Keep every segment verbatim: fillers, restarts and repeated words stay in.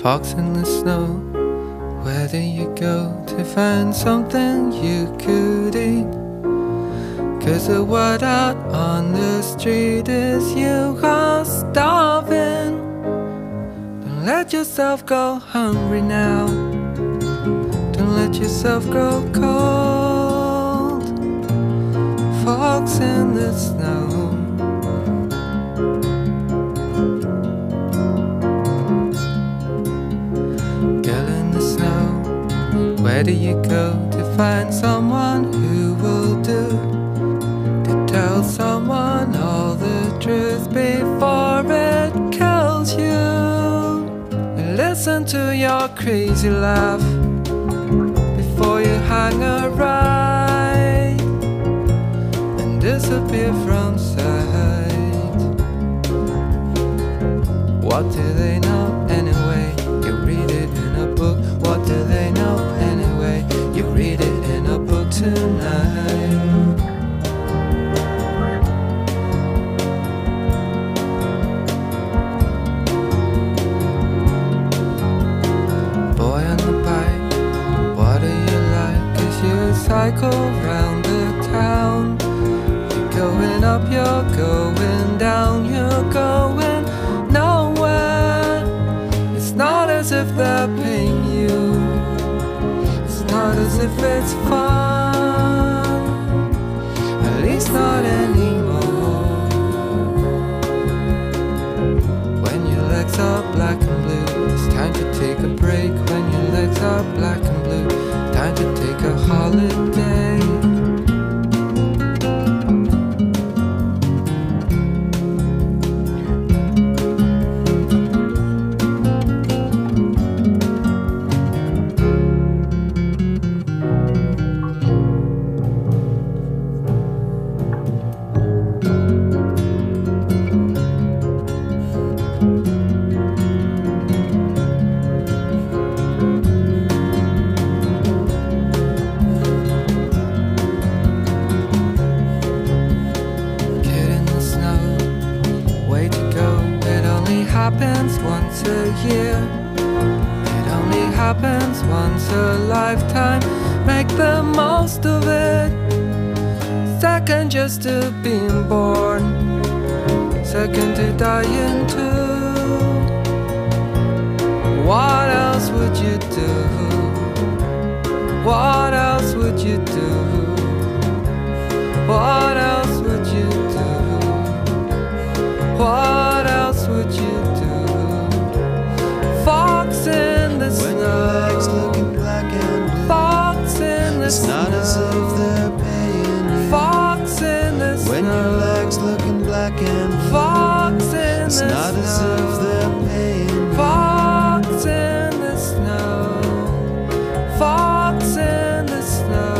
Fox in the snow, where do you go to find something you could eat? Cause the word out on the street is you are starving. Don't let yourself go hungry now. Don't let yourself grow cold. Fox in the snow. Girl in the snow, where do you go to find someone who will do? To tell someone all the truth before it kills you. And listen to your crazy laugh before you hang a right and disappear from sight. What do they know anyway? You read it in a book. What do they know anyway? You read it in a book tonight. Boy on the bike, what do you like as you cycle round the town? You're going up, you're going down, you're going nowhere. It's not as if they're paying you, it's not as if it's fun, at least not anymore. When your legs are black and blue, it's time to take a break. When your legs are black and blue, time to take a holiday. Happens once a year, it only happens once a lifetime. Make the most of it. Second just to being born, second to dying too. What else would you do? What else would you do? What else would you do? What else would you do? Fox in the snow. When your legs looking black and blue, Fox in the it's snow. not as if they're paying you. Fox in the snow. When your legs looking black and blue, Fox in it's the not snow. as if they're paying you. Fox in the snow. Fox in the snow.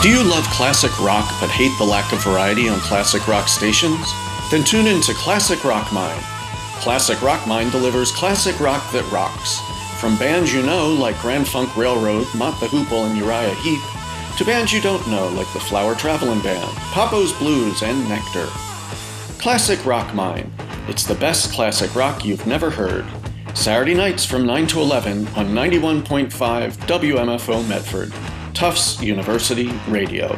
Do you love classic rock but hate the lack of variety on classic rock stations? Then tune in to Classic Rock Mine. Classic Rock Mine delivers classic rock that rocks. From bands you know like Grand Funk Railroad, Mott the Hoople, and Uriah Heep, to bands you don't know like the Flower Traveling Band, Papo's Blues, and Nectar. Classic Rock Mine. It's the best classic rock you've never heard. Saturday nights from nine to eleven on ninety-one point five W M F O Medford. Tufts University Radio.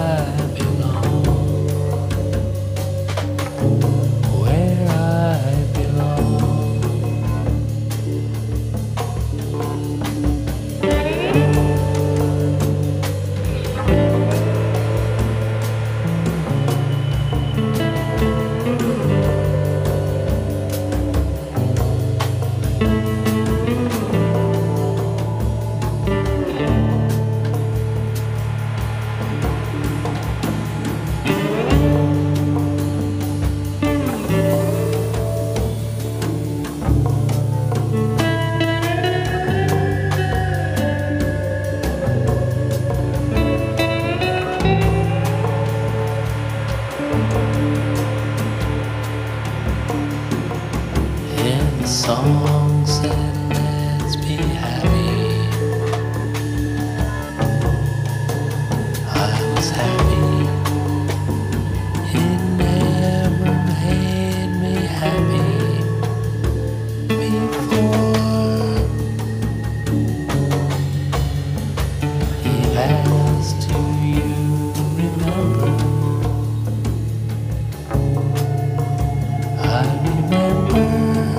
Where I song said let's be happy. I was happy. It never made me happy before. He asked, do you remember? I remember.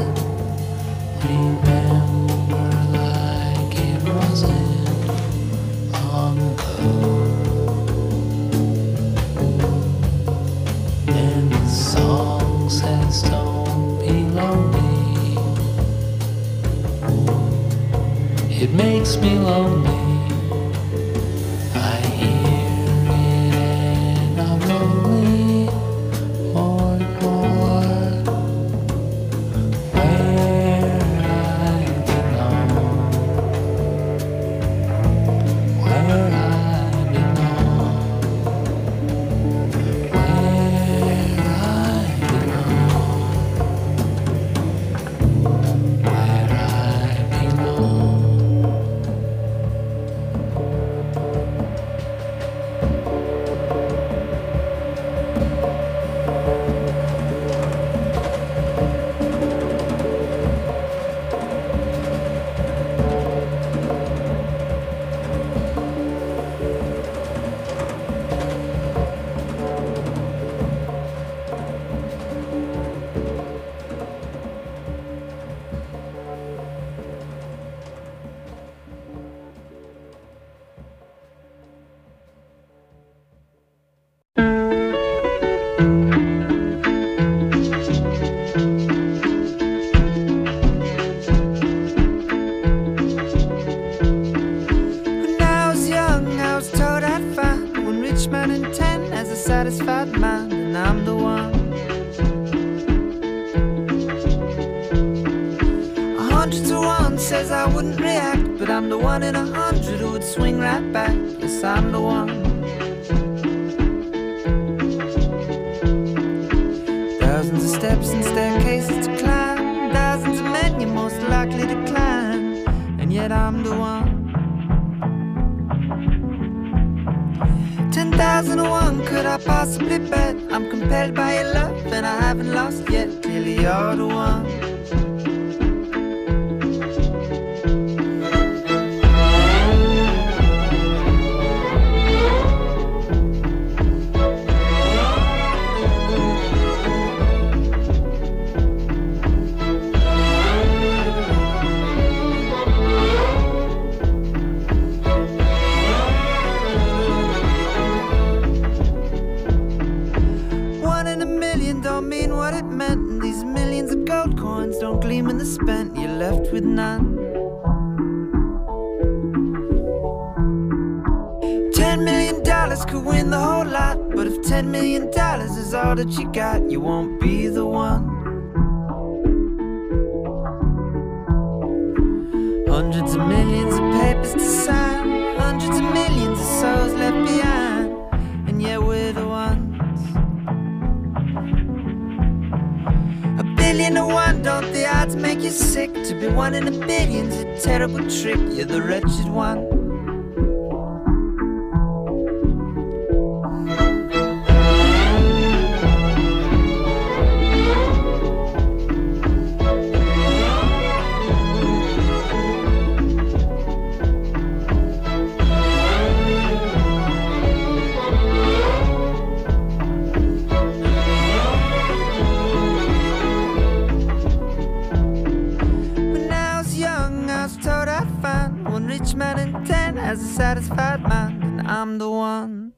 Remember like it wasn't long ago. And the song says don't be lonely. It makes me lonely. I hear it and I'm lonely more and more. Where I belong, where I belong, where I belong, where I belong. When I was young, I was told I'd find one rich man in ten has a satisfied mind, and I'm the one. A hundred to one says I wouldn't react, but I'm the one in a hundred who would swing right back. Yes, I'm the one. Thousands of steps and staircases to climb, thousands of men you're most likely to climb, and yet I'm the one. Ten thousand to one, could I possibly bet? I'm compelled by your love, and I haven't lost yet. Clearly you're the one. One in a million don't mean what it meant, and these millions of gold coins don't gleam in the spent. You're left with none. Ten million dollars could win the whole lot, but if ten million dollars is all that you got, you won't be the one. Hundreds of millions of papers to sign, hundreds of millions of souls left behind, and yet we're the ones. A billion to one, don't the odds make you sick? To be one in a billion's a terrible trick. You're the wretched one. When I was young, I was told I'd find one rich man in ten has a satisfied mind, and I'm the one.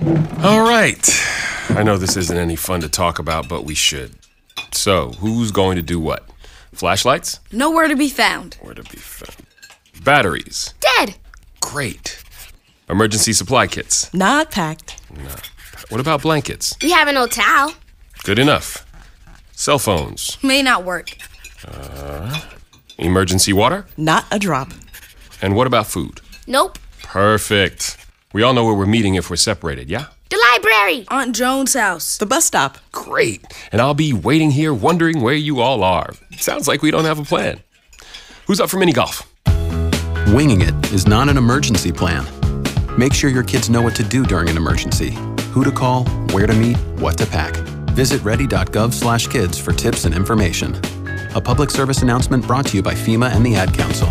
All right. I know this isn't any fun to talk about, but we should. So, who's going to do what? Flashlights? Nowhere to be found. Where to be found? Batteries? Dead. Great. Emergency supply kits? Not packed. No. What about blankets? We have an old towel. Good enough. Cell phones? May not work. Uh, emergency water? Not a drop. And what about food? Nope. Perfect. We all know where we're meeting if we're separated, yeah? The library. Aunt Joan's house. The bus stop. Great. And I'll be waiting here wondering where you all are. Sounds like we don't have a plan. Who's up for mini golf? Winging it is not an emergency plan. Make sure your kids know what to do during an emergency. Who to call, where to meet, what to pack. Visit ready dot gov slash kids for tips and information. A public service announcement brought to you by FEMA and the Ad Council.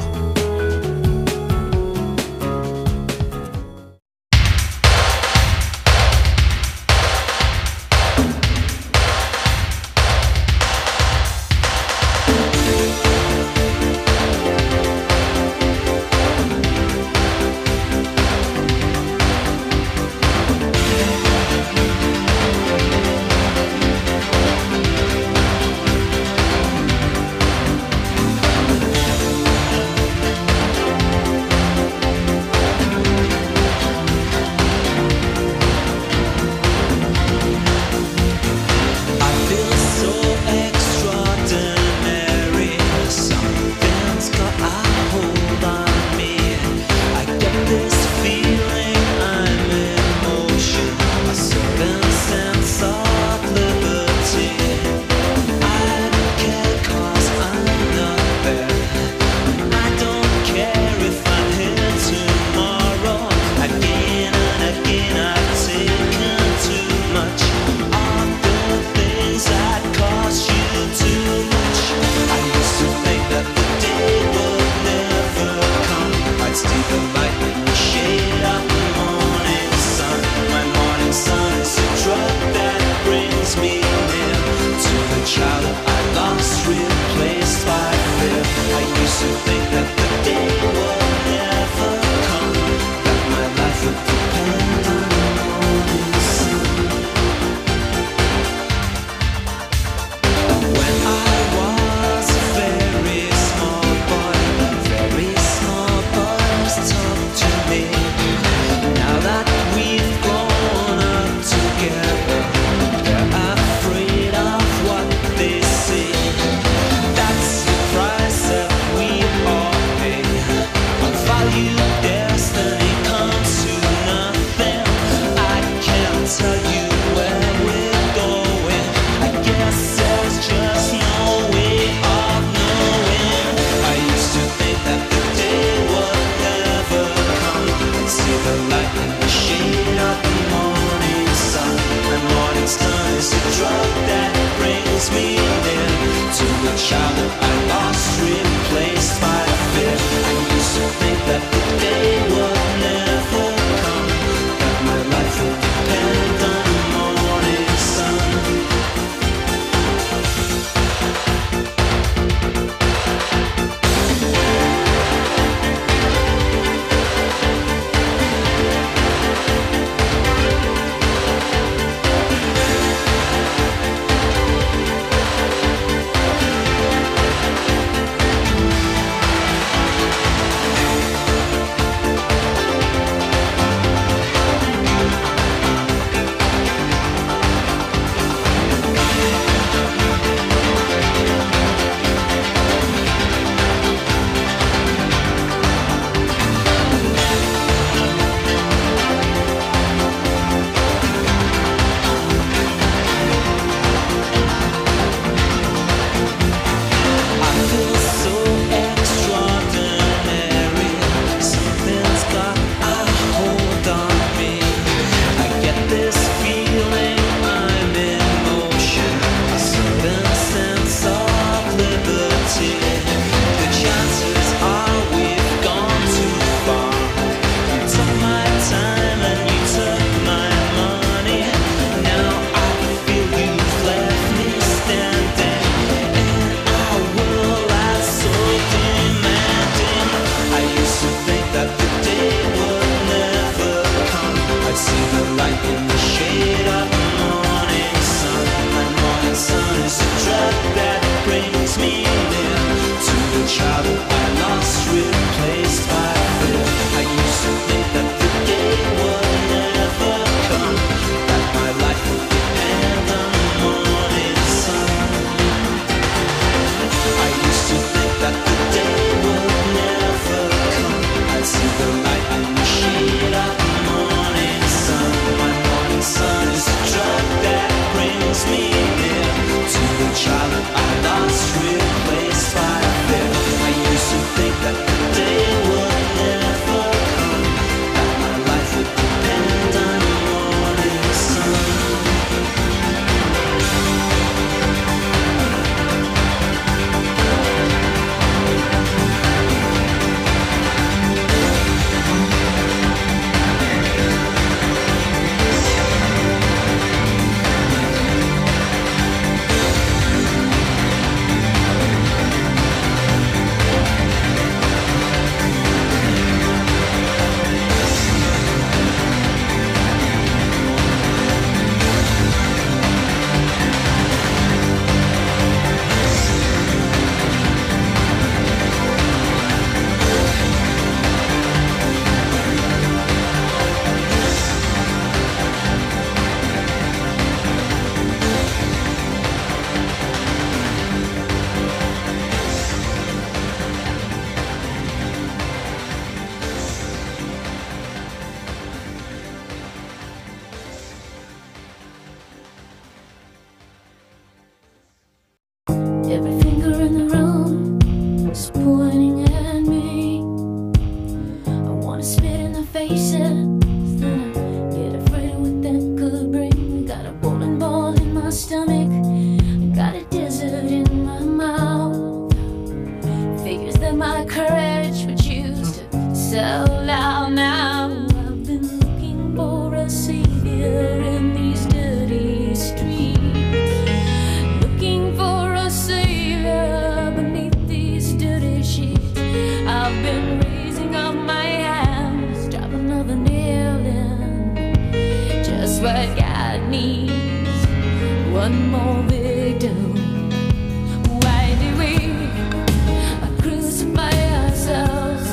this out loud now. I've been looking for a savior in these dirty streets, looking for a savior beneath these dirty sheets. I've been raising up my hands, drop another nail in, just what God needs, one more victim. Why do we crucify ourselves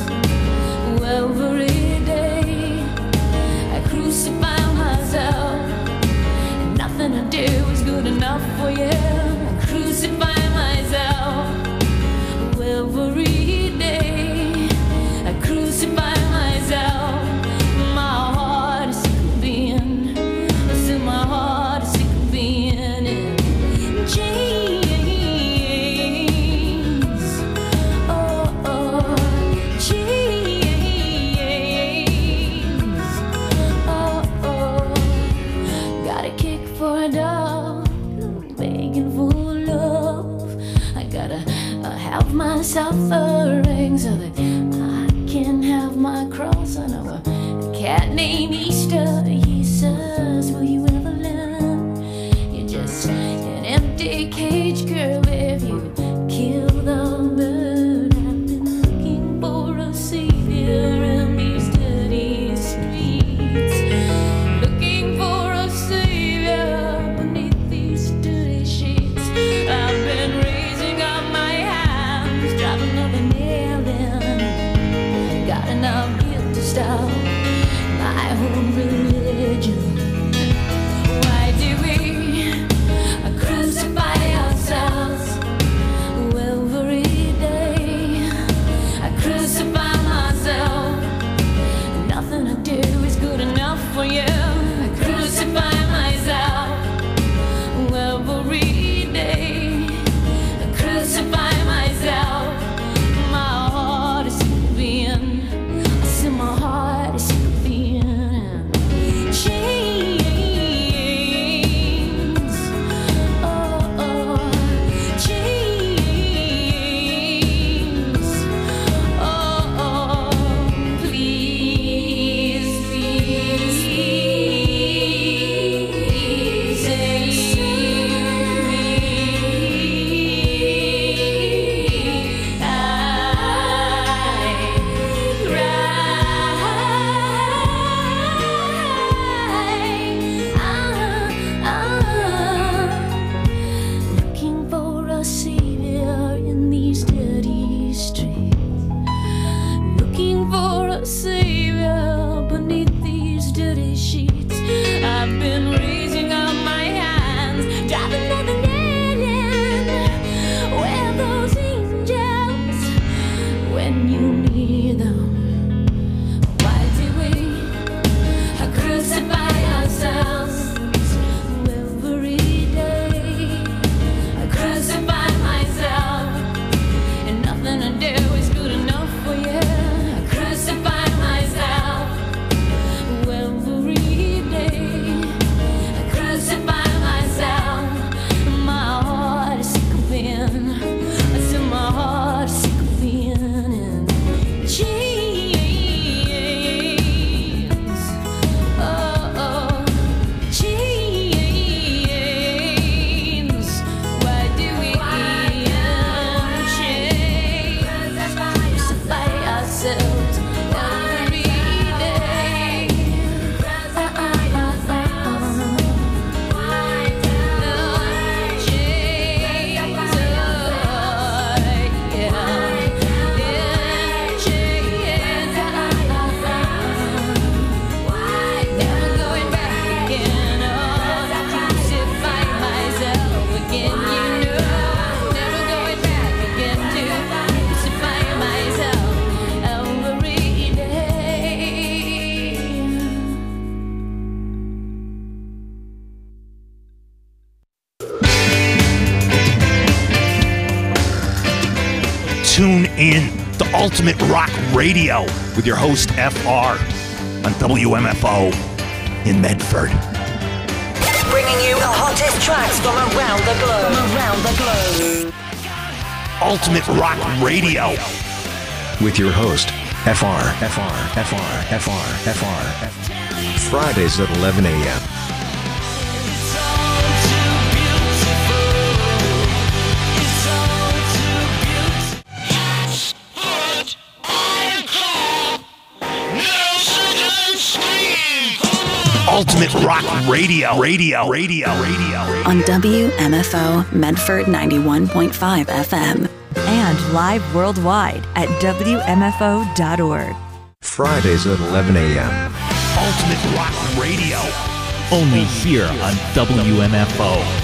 every day? I crucify myself, and nothing I do is good enough for you. I crucify myself every day. I crucify myself. My heart is sick of being, still my heart is sick of being in chains. Oh, oh, chains. Oh, oh, got a kick for a dog, begging for love. I gotta uh, have my suffering so that I can have my cross. I know a cat named Easter. He says, will you ever learn? You're just an empty cage, girl, if you kill the bird. I've been looking for a savior in these dirty streets, looking for a savior beneath these dirty sheets. I've been raising up my hands, drop another nail in, got enough guilt to stop my own religion. Why do we crucify ourselves every day? I crucify myself, nothing I do is good enough for you. I crucify myself every day. I crucify myself. My heart is sick of being, I see my heart is sick of being in chains. Oh, oh, chains. Oh, oh, please, please, please save me. Looking for a savior in these dirty streets, looking for a savior beneath these dirty sheets. I've been raising up my hands, driving another nail in. Where are those angels when you need them? Why do we crucify ourselves every day? I crucify myself, and nothing I do is good enough for you. I crucify myself every day. I crucify myself. My heart is sick of being, I said my heart is sick of being in chains. Oh, oh, chains. Why do we in chains? Crucify ourselves every day. Ah, ah, ah, ah, ah. Oh, chains. Oh, yeah. Yeah, chains. Ah, ah, ah, ah. Never going back again. Oh, crucify myself again, you know. Never going back again to crucify myself every day. Tune in to Ultimate Rock Radio with your host F R on W M F O in Medford. Bringing you the hottest tracks from around the globe. From around the globe. Ultimate Rock Radio with your host, F R, F R, F R, F R, F R, F R. Fridays at eleven a.m. Ultimate Rock Radio, Radio, Radio, Radio. On W M F O Medford ninety-one point five F M. And live worldwide at W M F O dot org. Fridays at eleven a.m. Ultimate Rock Radio. Only here on W M F O.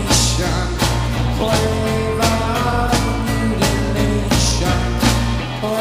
Oh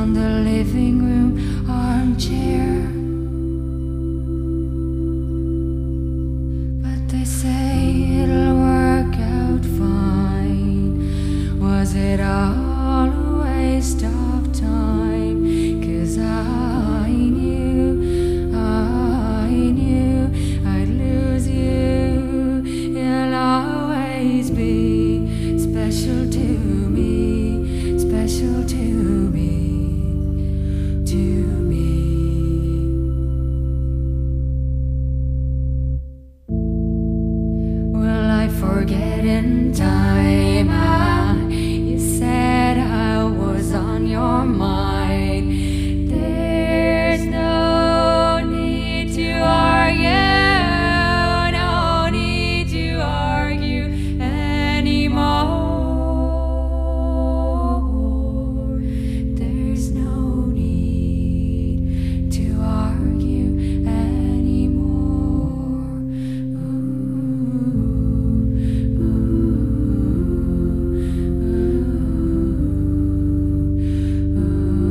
on the living room armchair. But they say it'll work out fine. Was it all a waste of time? 'Cause I knew, I knew I'd lose you. You'll always be special to me, special to me, to me. Will I forget in time? Ah, you said I was on your mind. There's no need to argue, no need to argue anymore. There's no need to argue anymore. Ooh, ooh, ooh, ooh.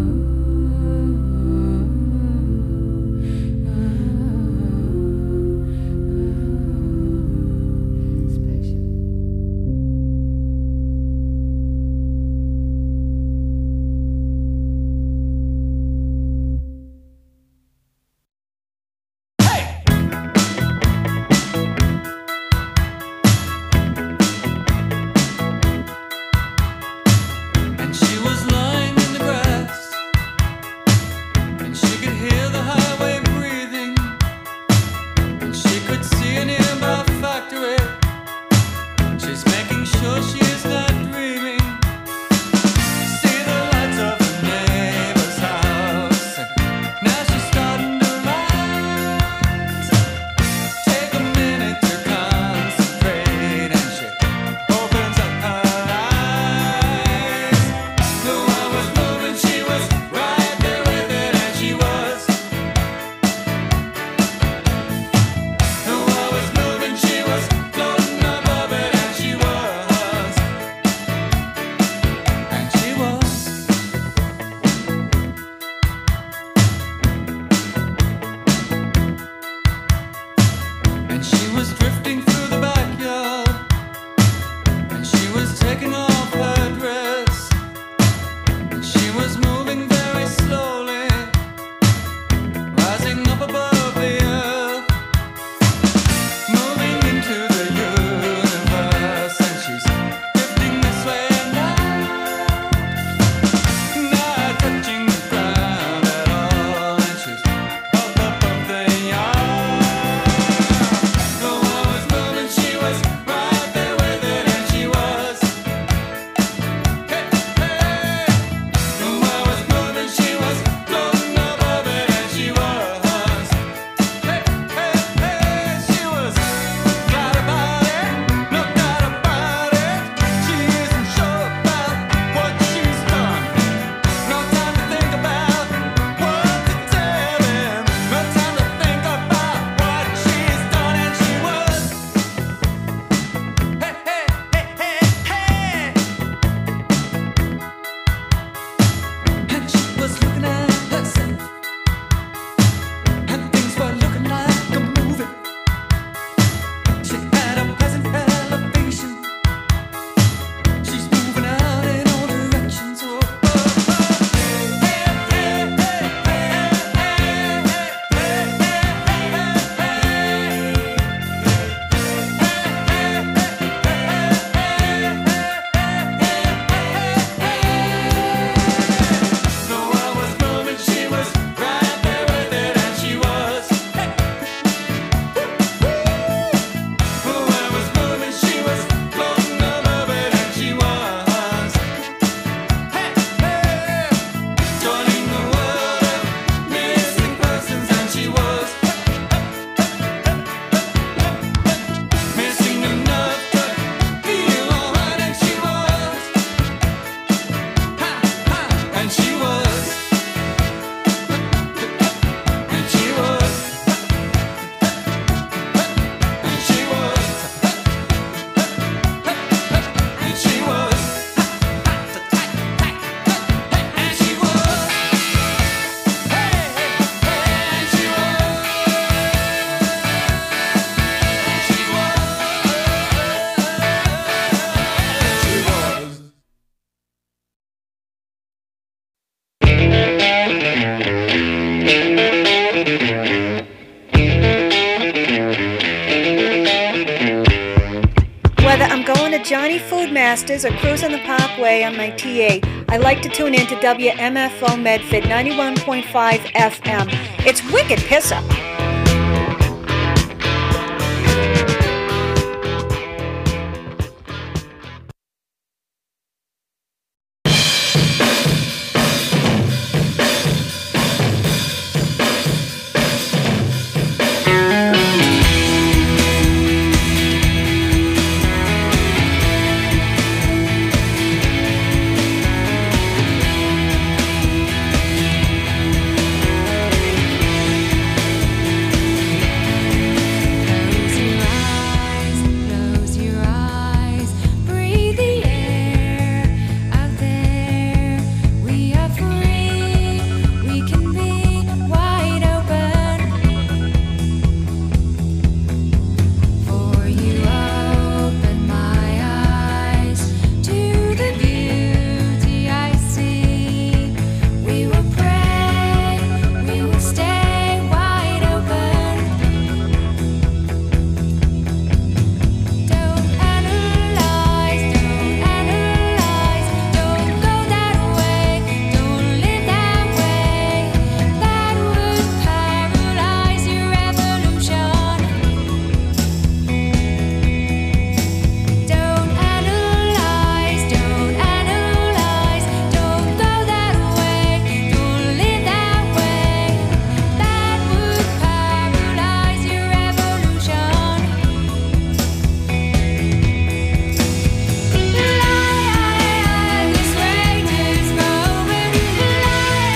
Johnny Foodmasters or cruising the Parkway on my T A, I like to tune in to W M F O Medford ninety-one point five F M. It's wicked piss up.